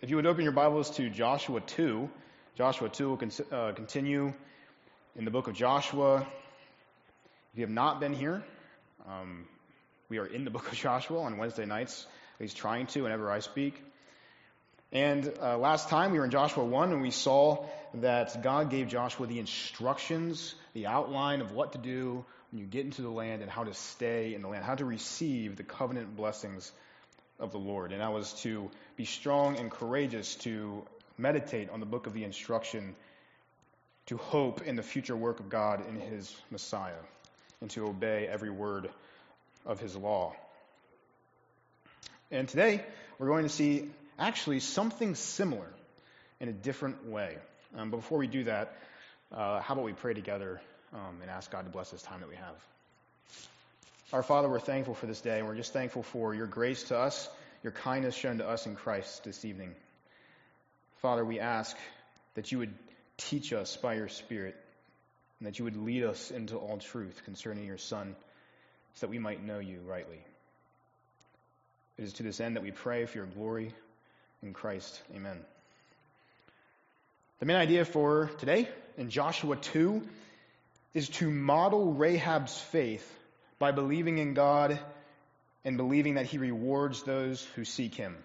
If you would open your Bibles to Joshua 2, Joshua 2 will continue in the book of Joshua. If you have not been here, we are in the book of Joshua on Wednesday nights, at least trying to whenever I speak. And last time we were in Joshua 1 and we saw that God gave Joshua the instructions, the outline of what to do when you get into the land and how to stay in the land, how to receive the covenant blessings of the Lord. And that was to be strong and courageous, to meditate on the book of the instruction, to hope in the future work of God in his Messiah, and to obey every word of his law. And today we're going to see actually something similar in a different way. But before we do that, how about we pray together and ask God to bless this time that we have. Our Father, we're thankful for this day, and we're just thankful for your grace to us, your kindness shown to us in Christ this evening. Father, we ask that you would teach us by your Spirit, and that you would lead us into all truth concerning your Son, so that we might know you rightly. It is to this end that we pray for your glory in Christ. Amen. The main idea for today in Joshua 2 is to model Rahab's faith by believing in God and believing that he rewards those who seek him.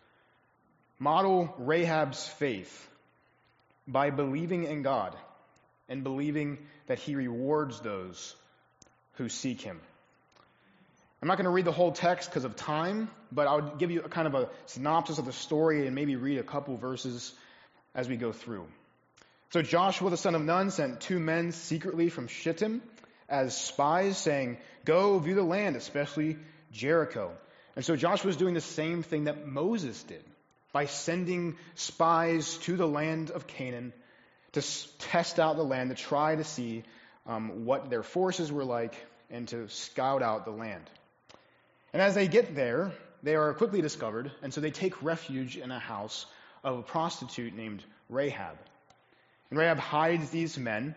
Model Rahab's faith by believing in God and believing that he rewards those who seek him. I'm not going to read the whole text because of time, but I'll give you a kind of a synopsis of the story and maybe read a couple verses as we go through. So Joshua the son of Nun sent 2 men secretly from Shittim as spies, saying, "Go view the land, especially Jericho." And so Joshua was doing the same thing that Moses did by sending spies to the land of Canaan to test out the land, to try to see what their forces were like and to scout out the land. And as they get there, they are quickly discovered, and so they take refuge in a house of a prostitute named Rahab. And Rahab hides these men,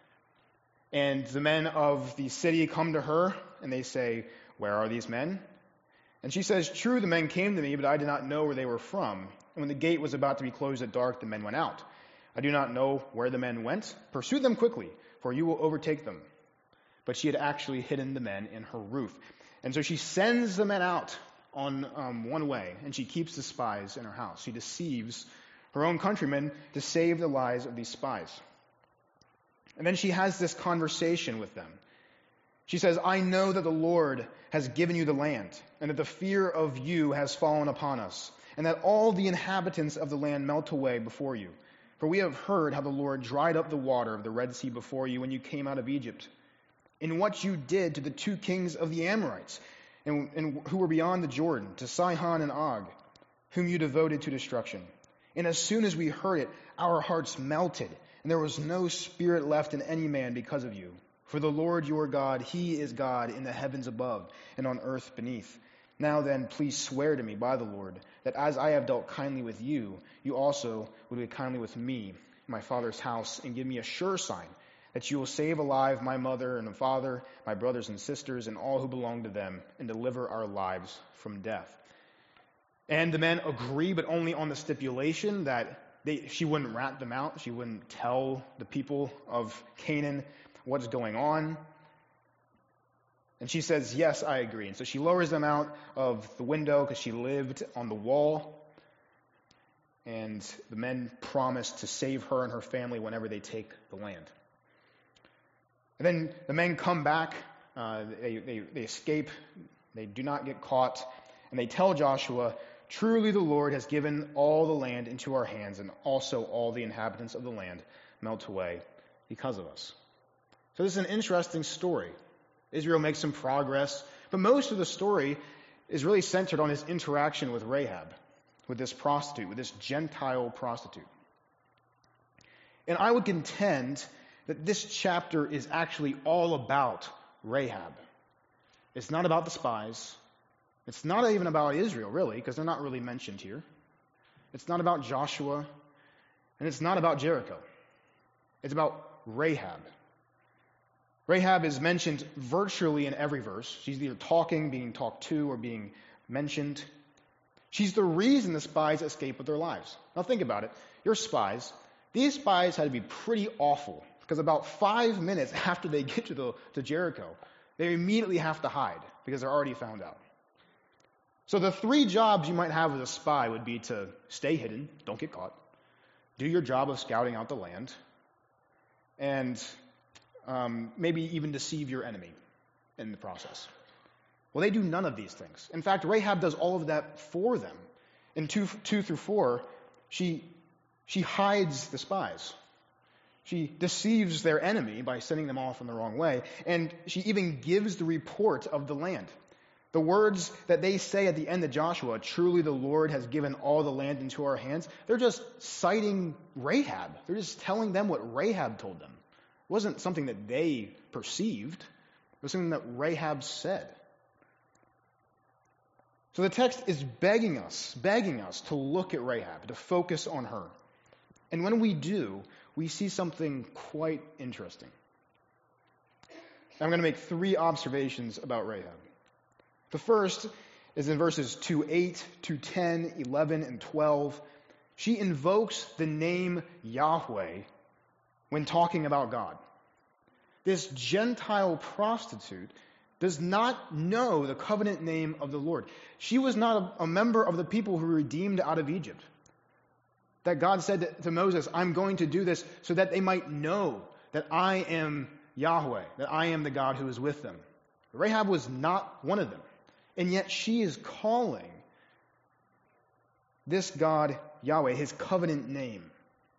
and the men of the city come to her, and they say, "Where are these men?" And she says, "True, the men came to me, but I did not know where they were from. And when the gate was about to be closed at dark, the men went out. I do not know where the men went. Pursue them quickly, for you will overtake them." But she had actually hidden the men in her roof. And so she sends the men out on one way, and she keeps the spies in her house. She deceives her own countrymen to save the lives of these spies. And then she has this conversation with them. She says, "I know that the Lord has given you the land, and that the fear of you has fallen upon us, and that all the inhabitants of the land melt away before you. For we have heard how the Lord dried up the water of the Red Sea before you when you came out of Egypt, in what you did to the 2 kings of the Amorites, and who were beyond the Jordan, to Sihon and Og, whom you devoted to destruction. And as soon as we heard it, our hearts melted, and there was no spirit left in any man because of you. For the Lord your God, he is God in the heavens above and on earth beneath. Now then, please swear to me by the Lord, that as I have dealt kindly with you, you also will do kindly with me, my father's house, and give me a sure sign that you will save alive my mother and father, my brothers and sisters, and all who belong to them, and deliver our lives from death." And the men agree, but only on the stipulation that she wouldn't rat them out. She wouldn't tell the people of Canaan what's going on. And she says, "Yes, I agree." And so she lowers them out of the window because she lived on the wall. And the men promise to save her and her family whenever they take the land. And then the men come back. They escape. They do not get caught. And they tell Joshua, "Truly the Lord has given all the land into our hands, and also all the inhabitants of the land melt away because of us." So this is an interesting story. Israel makes some progress, but most of the story is really centered on his interaction with Rahab, with this prostitute, with this Gentile prostitute. And I would contend that this chapter is actually all about Rahab. It's not about the spies. It's not even about Israel, really, because they're not really mentioned here. It's not about Joshua, and it's not about Jericho. It's about Rahab. Rahab is mentioned virtually in every verse. She's either talking, being talked to, or being mentioned. She's the reason the spies escape with their lives. Now think about it. You're spies. These spies had to be pretty awful because about 5 minutes after they get to Jericho, they immediately have to hide because they're already found out. So the 3 jobs you might have as a spy would be to stay hidden, don't get caught, do your job of scouting out the land, and maybe even deceive your enemy in the process. Well, they do none of these things. In fact, Rahab does all of that for them. In 2 through 4, she hides the spies. She deceives their enemy by sending them off in the wrong way, and she even gives the report of the land. The words that they say at the end of Joshua, truly the Lord has given all the land into our hands, they're just citing Rahab. They're just telling them what Rahab told them. It wasn't something that they perceived. It was something that Rahab said. So the text is begging us to look at Rahab, to focus on her. And when we do, we see something quite interesting. I'm going to make 3 observations about Rahab. The first is in verses 2:8, 2:10, 11, and 12. She invokes the name Yahweh when talking about God. This Gentile prostitute does not know the covenant name of the Lord. She was not a member of the people who were redeemed out of Egypt. That God said to Moses, I'm going to do this so that they might know that I am Yahweh, that I am the God who is with them. Rahab was not one of them. And yet she is calling this God Yahweh, his covenant name.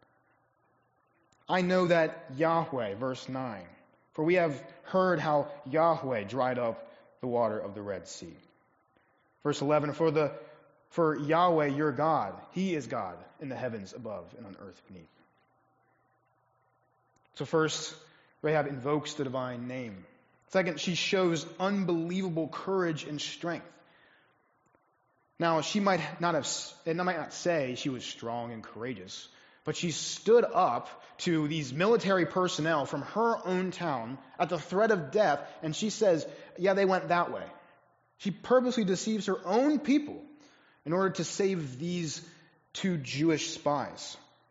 I know that Yahweh, verse 9, for we have heard how Yahweh dried up the water of the Red Sea. Verse 11, for Yahweh your God, he is God in the heavens above and on earth beneath. So first, Rahab invokes the divine name. Second, she shows unbelievable courage and strength. Now, she might not say she was strong and courageous, but she stood up to these military personnel from her own town at the threat of death, and she says, yeah, they went that way. She purposely deceives her own people in order to save these 2 Jewish spies.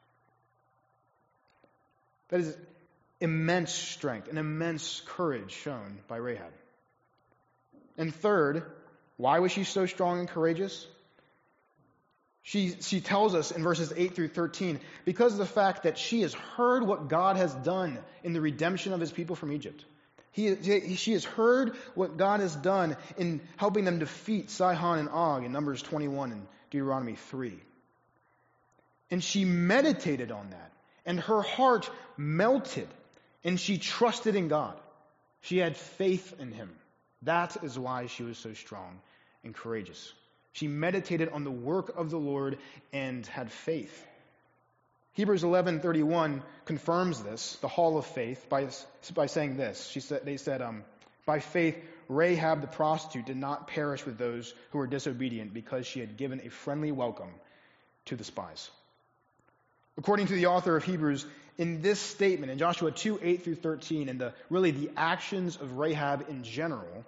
That is immense strength and immense courage shown by Rahab. And third, why was she so strong and courageous? She tells us in verses 8 through 13, because of the fact that she has heard what God has done in the redemption of his people from Egypt. She has heard what God has done in helping them defeat Sihon and Og in Numbers 21 and Deuteronomy 3. And she meditated on that, and her heart melted, and she trusted in God. She had faith in him. That is why she was so strong and courageous. She meditated on the work of the Lord and had faith. Hebrews 11:31 confirms this, the hall of faith, by saying this. They said, by faith, Rahab the prostitute did not perish with those who were disobedient because she had given a friendly welcome to the spies. According to the author of Hebrews, in this statement, in Joshua 2:8 through 13, and the actions of Rahab in general,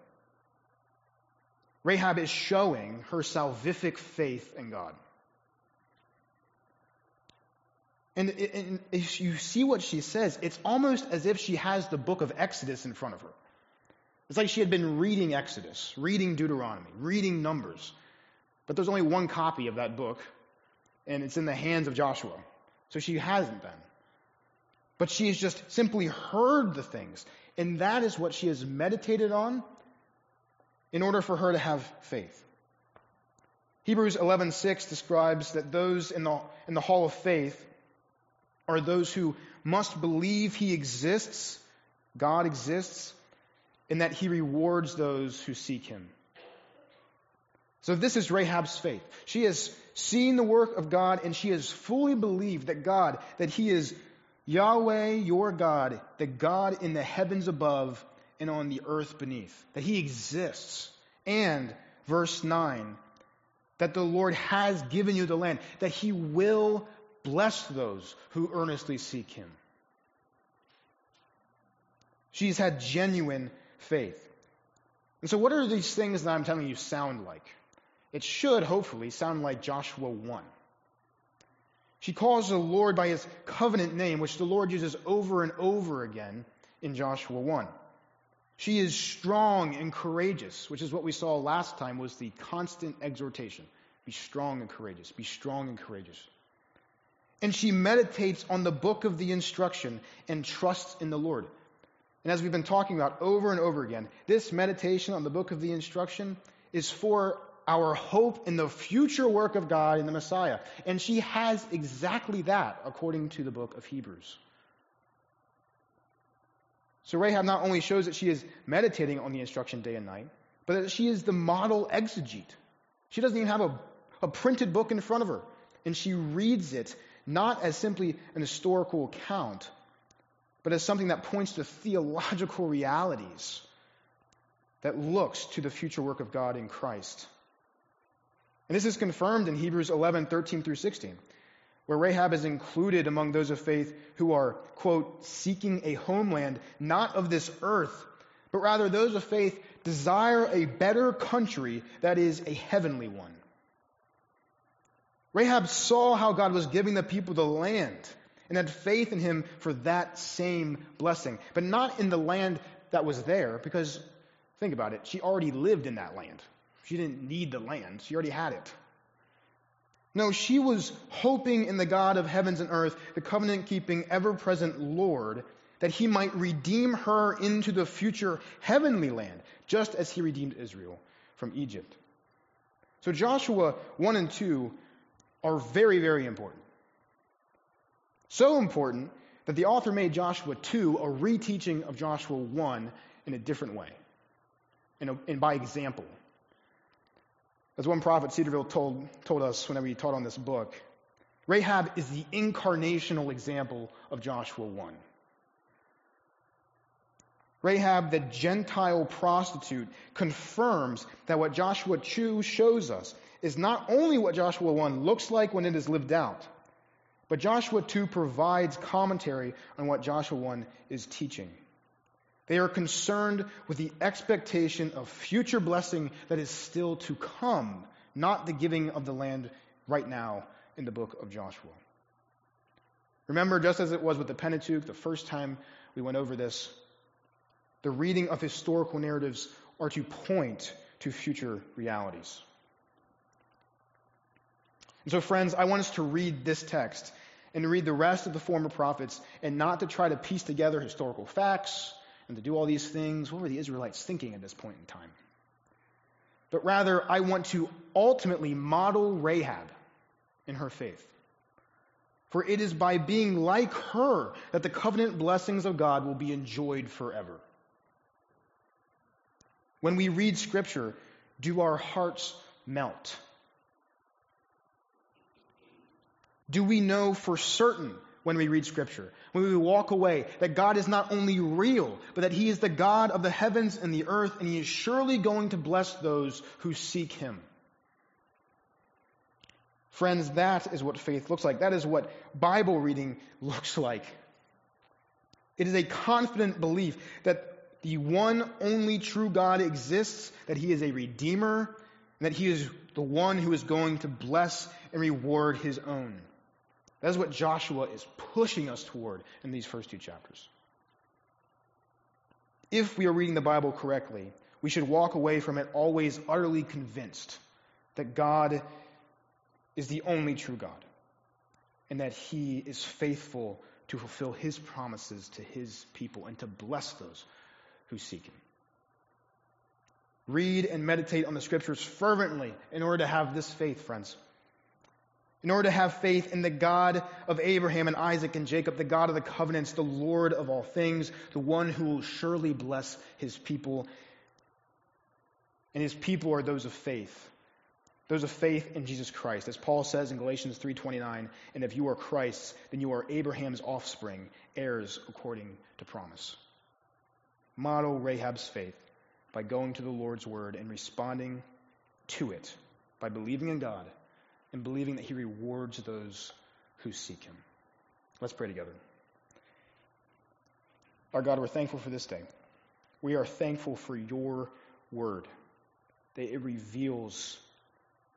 Rahab is showing her salvific faith in God. And if you see what she says, it's almost as if she has the book of Exodus in front of her. It's like she had been reading Exodus, reading Deuteronomy, reading Numbers. But there's only one copy of that book, and it's in the hands of Joshua. So she hasn't been. But she has just simply heard the things, and that is what she has meditated on in order for her to have faith. Hebrews 11:6 describes that those in the hall of faith are those who must believe he exists, God exists, and that he rewards those who seek him. So this is Rahab's faith. She has seen the work of God, and she has fully believed that he is Yahweh, your God, the God in the heavens above and on the earth beneath, that he exists. And, verse 9, that the Lord has given you the land, that he will bless those who earnestly seek him. She's had genuine faith. And so what are these things that I'm telling you sound like? it should, hopefully, sound like Joshua 1. She calls the Lord by his covenant name, which the Lord uses over and over again in Joshua 1. She is strong and courageous, which is what we saw last time was the constant exhortation. Be strong and courageous. Be strong and courageous. And she meditates on the book of the instruction and trusts in the Lord. And as we've been talking about over and over again, this meditation on the book of the instruction is for our hope in the future work of God in the Messiah. And she has exactly that according to the book of Hebrews. So Rahab not only shows that she is meditating on the instruction day and night, but that she is the model exegete. She doesn't even have a printed book in front of her. And she reads it not as simply an historical account, but as something that points to theological realities that looks to the future work of God in Christ. And this is confirmed in Hebrews 11:13 through 16, where Rahab is included among those of faith who are, quote, seeking a homeland not of this earth, but rather those of faith desire a better country that is a heavenly one. Rahab saw how God was giving the people the land and had faith in him for that same blessing, but not in the land that was there, because think about it, she already lived in that land. She didn't need the land. She already had it. No, she was hoping in the God of heavens and earth, the covenant-keeping, ever-present Lord, that he might redeem her into the future heavenly land, just as he redeemed Israel from Egypt. So Joshua 1 and 2 are very, very important. So important that the author made Joshua 2 a reteaching of Joshua 1 in a different way, and by example. As one prophet, Cedarville, told us whenever he taught on this book, Rahab is the incarnational example of Joshua 1. Rahab, the Gentile prostitute, confirms that what Joshua 2 shows us is not only what Joshua 1 looks like when it is lived out, but Joshua 2 provides commentary on what Joshua 1 is teaching. They are concerned with the expectation of future blessing that is still to come, not the giving of the land right now in the book of Joshua. Remember, just as it was with the Pentateuch, the first time we went over this, the reading of historical narratives are to point to future realities. And so, friends, I want us to read this text and to read the rest of the former prophets and not to try to piece together historical facts and to do all these things. What were the Israelites thinking at this point in time? But rather, I want to ultimately model Rahab in her faith. For it is by being like her that the covenant blessings of God will be enjoyed forever. When we read Scripture, do our hearts melt? Do we know for certain when we read Scripture, when we walk away, that God is not only real, but that he is the God of the heavens and the earth, and he is surely going to bless those who seek him? Friends, that is what faith looks like. That is what Bible reading looks like. It is a confident belief that the one only true God exists, that he is a redeemer, and that he is the one who is going to bless and reward his own. That is what Joshua is pushing us toward in these first two chapters. If we are reading the Bible correctly, we should walk away from it always utterly convinced that God is the only true God, and that he is faithful to fulfill his promises to his people and to bless those who seek him. Read and meditate on the Scriptures fervently in order to have this faith, friends. In order to have faith in the God of Abraham and Isaac and Jacob, the God of the covenants, the Lord of all things, the one who will surely bless his people. And his people are those of faith in Jesus Christ. As Paul says in Galatians 3:29, and if you are Christ's, then you are Abraham's offspring, heirs according to promise. Model Rahab's faith by going to the Lord's word and responding to it by believing in God and believing that he rewards those who seek him. Let's pray together. Our God, we're thankful for this day. We are thankful for your word, that it reveals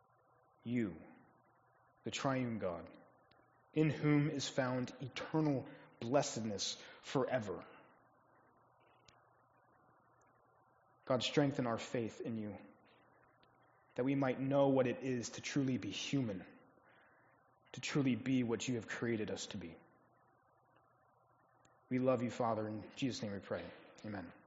you, the triune God, in whom is found eternal blessedness forever. God, strengthen our faith in you, that we might know what it is to truly be human, to truly be what you have created us to be. We love you, Father. In Jesus' name we pray. Amen.